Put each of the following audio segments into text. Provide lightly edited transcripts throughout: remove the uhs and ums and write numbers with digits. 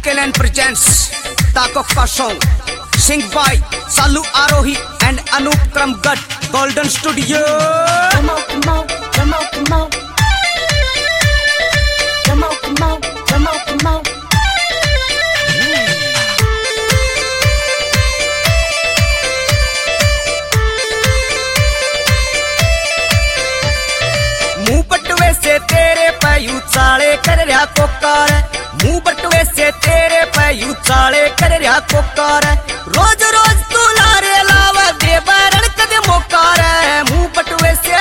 MKLN presents Takokka song, sing by Salu Arohi and Anup Kramgat, Golden Studio. Come on, come on, come on, come on. Come on, come on, come on, come on. मुंह बटवे से तेरे पैयू चाले कर रहा कोकार, मुंह बटवे से तेरे पैयू चाले कर रहा कोकार। रोज रोज तू लारे लावा दे बरण कदे मोकार। मुंह बटवे से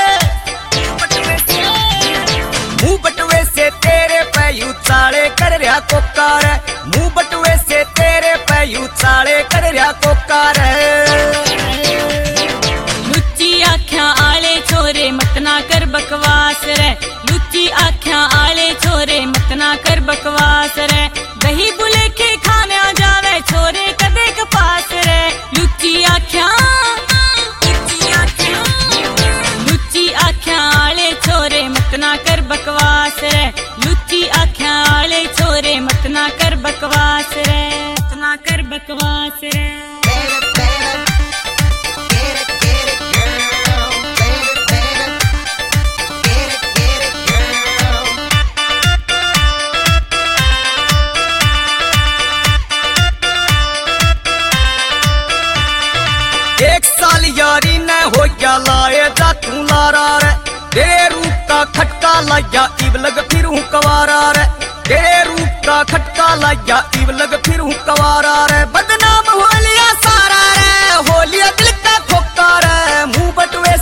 तेरे पैयू चाले कर रहा कोकार, मुंह बटवे से तेरे पैयू चाले कर रहा कोकार। लुच्ची आख्या आले छोरे मत ना कर बकवास रे, लुच्ची आख्या आले छोरे मत ना कर बकवास रे। दही बुले के खाने आ जावे छोरे कदे कपास रे। लुच्ची आख्या आले छोरे मत ना कर बकवास रे, लुच्ची आख्या आले छोरे मत ना कर बकवास रे, मत ना कर बकवास रे। एक साल यारी न हो गया लाए जा तू लारा रे, तेरे रूप का खटका लाया इब लग फिर हूँ कवारा रे, तेरे रूप का खटका लाया इब लग फिर हूँ कवारा रे। बदनाम हो लिया सारा रे, हो लिया दिल का खोका रे। मुंह बटवे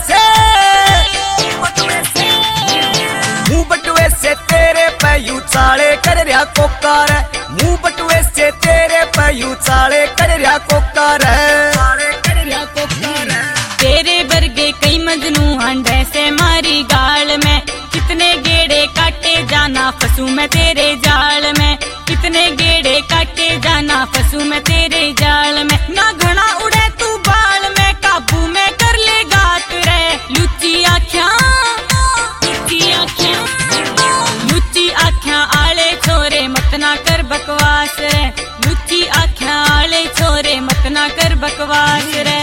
से तेरे पैयू चाले कर रहा कोका रे, मुंह बटवे से तेरे पैयू चाले कर रहा कोका रे। तेरे बरगे कई मजनू हंडे से मारी गाल में, कितने गेड़े काटे जाना फंसू मैं तेरे जाल में, कितने गेड़े काटे जाना फंसू मैं तेरे जाल में। ना घना उड़े तू बाल में, काबू में कर ले गात रे। लुच्ची आख्या आले छोरे मत ना कर बकवास रे, लुच्ची आख्या आले छोरे मत ना कर बकवास रे।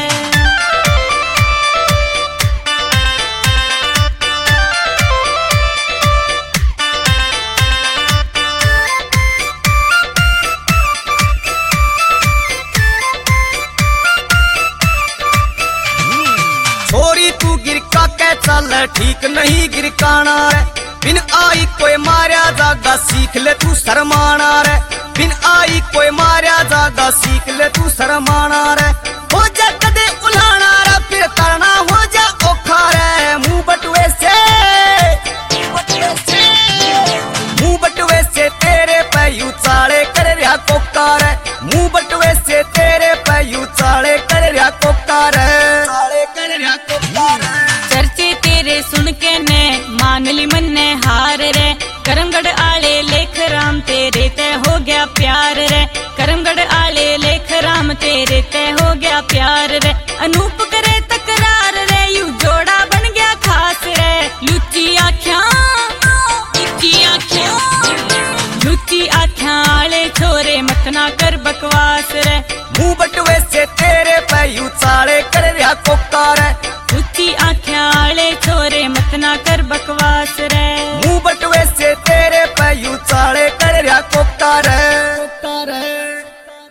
छोरी तू गिरका के चल ठीक नहीं गिरकाना रे, बिन आई कोई मारा जागा सीख ले तू शर्माना रे, बिन आई कोई मारा जागा सीख ले तू शर्माना रे। हो जा कदे उलाना रे फिर करना हो जा औखा रे। मुंह बटवे से तेरे पैयू चाले कर रहा कोका रे, मुंह बटवे से तेरे पैयू चाले कर रहा कोका रे। चर्चे तेरे सुन के ने मान ली मन ने हार रे, करमगढ़ आले लेख राम तेरे तय हो गया प्यार रे, करमगढ़ आले लेख राम तेरे तय हो गया प्यार रे। अनूप करे तकरार रे, यू जोड़ा बन गया खास रे। लुच्ची आख्या आले छोरे मत ना कर बकवास रे,